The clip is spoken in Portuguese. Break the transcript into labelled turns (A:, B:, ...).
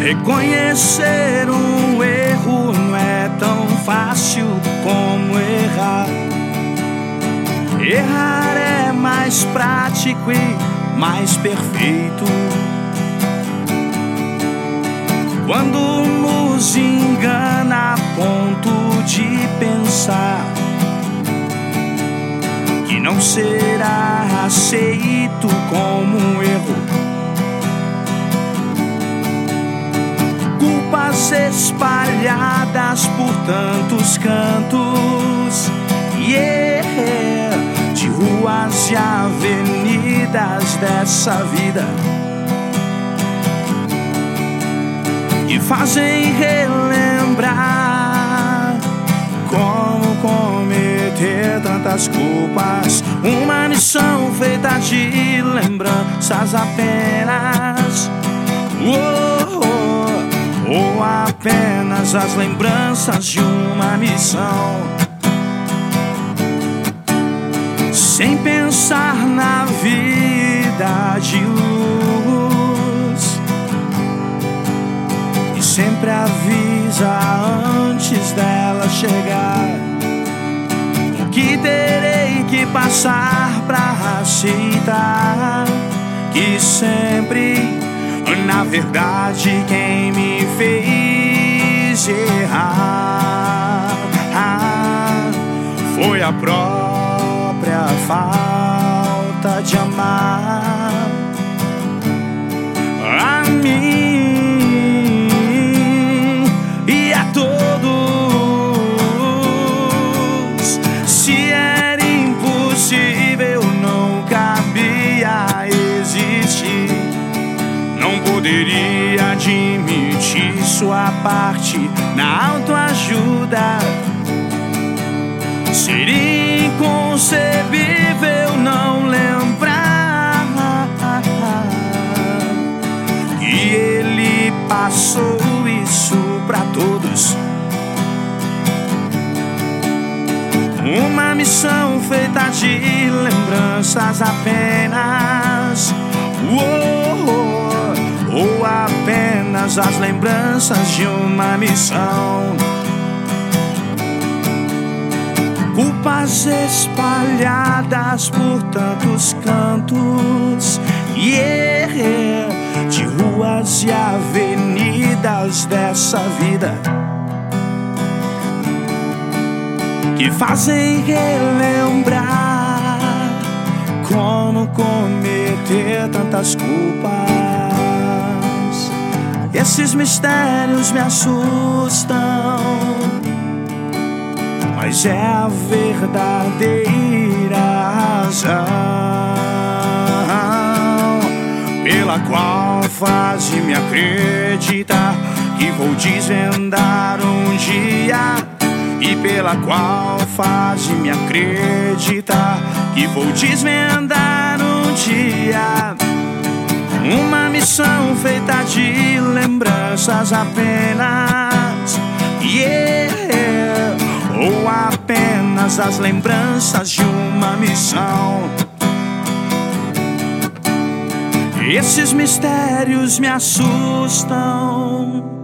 A: Reconhecer um erro não é tão fácil como errar. Errar é mais prático e mais perfeito. Quando nos engana a ponto de pensar que não será aceito como um erro. Culpas espalhadas por tantos cantos, de ruas e avenidas dessa vida, que fazem relembrar como cometer tantas culpas. Uma missão feita de lembranças apenas, ou apenas as lembranças de uma missão, sem pensar na vida de luz, e sempre avisa antes dela chegar o que terei que passar pra aceitar que sempre, na verdade, quem me fez errar foi a própria falta de amar a mim e a todos. Se era impossível, não cabia existir. Não poderia admitir sua parte na autoajuda. Seria inconcebível não lembrar que ele passou isso pra todos. Uma missão feita de lembranças apenas, ou apenas as lembranças de uma missão. Culpas espalhadas por tantos cantos, de ruas e avenidas dessa vida, que fazem relembrar como cometer tantas culpas. Esses mistérios me assustam, mas é a verdadeira razão pela qual faz-me acreditar que vou desvendar um dia, e pela qual faz-me acreditar que vou desvendar um dia. Uma missão feita de lembranças apenas, ou apenas as lembranças de uma missão. Esses mistérios me assustam,